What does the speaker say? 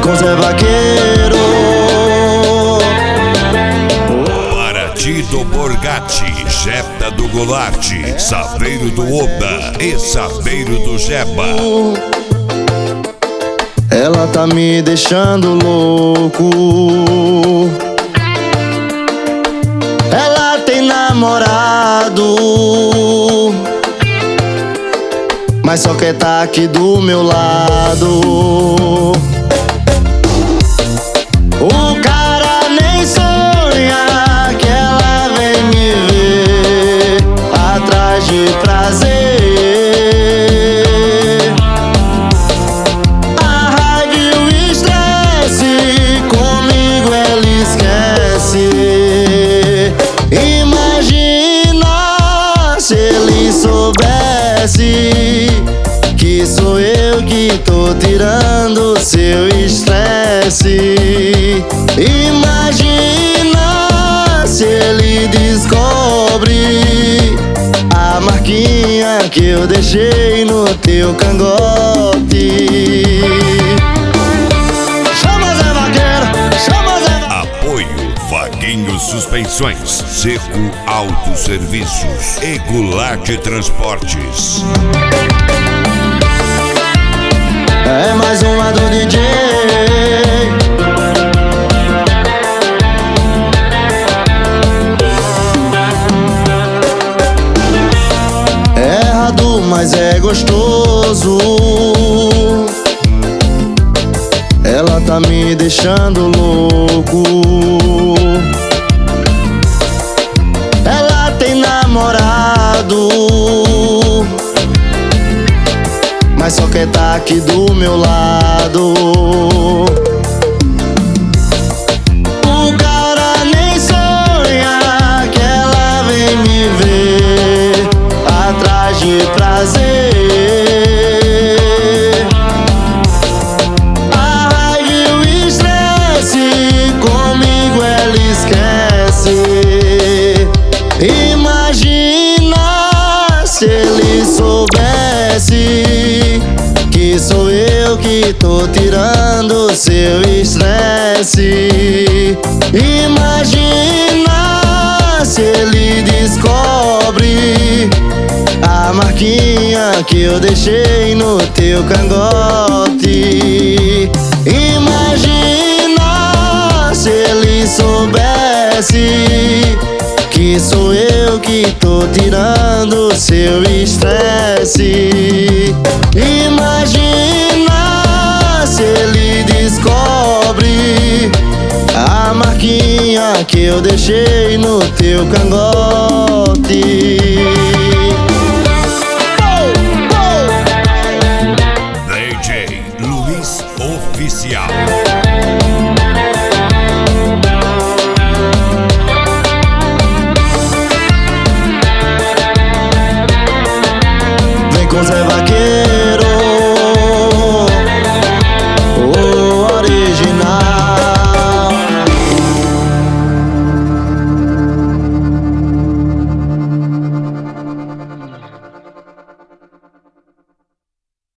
com Zé Vaqueiro. Paraty do Borgatti, Jetta do Goulart, Saveiro do Oba e Saveiro do Jeba. Ela tá me deixando louco. Ela tem namorado, mas só quer tá aqui do meu lado. O cara nem sonha que ela vem me ver atrás de prazer. A raiva e o estresse, comigo ela esquece. Imagina se ele soubesse que sou eu que tô tirando seu estresse. Imagina se ele descobre a marquinha que eu deixei no teu cangote. Chama Zé Vaqueiro, chama Zé Vaqueiro. Apoio Vaguinho Suspensões, Seco Autosserviços e Goulart Transportes. É mais uma do DJ. É errado, mas é gostoso. Ela tá me deixando louco. Ela tem namorado, mas só quer tá aqui do meu lado. O cara nem sonha que ela vem me ver atrás de prazer. A raiva e o estresse, comigo ela esquece. Imagina se ele soubesse que sou eu que tô tirando seu estresse. Imagina se ele descobre a marquinha que eu deixei no teu cangote. Imagina se ele soubesse que sou eu que tô tirando seu estresse. Imagina se ele descobre a marquinha que eu deixei no teu cangote.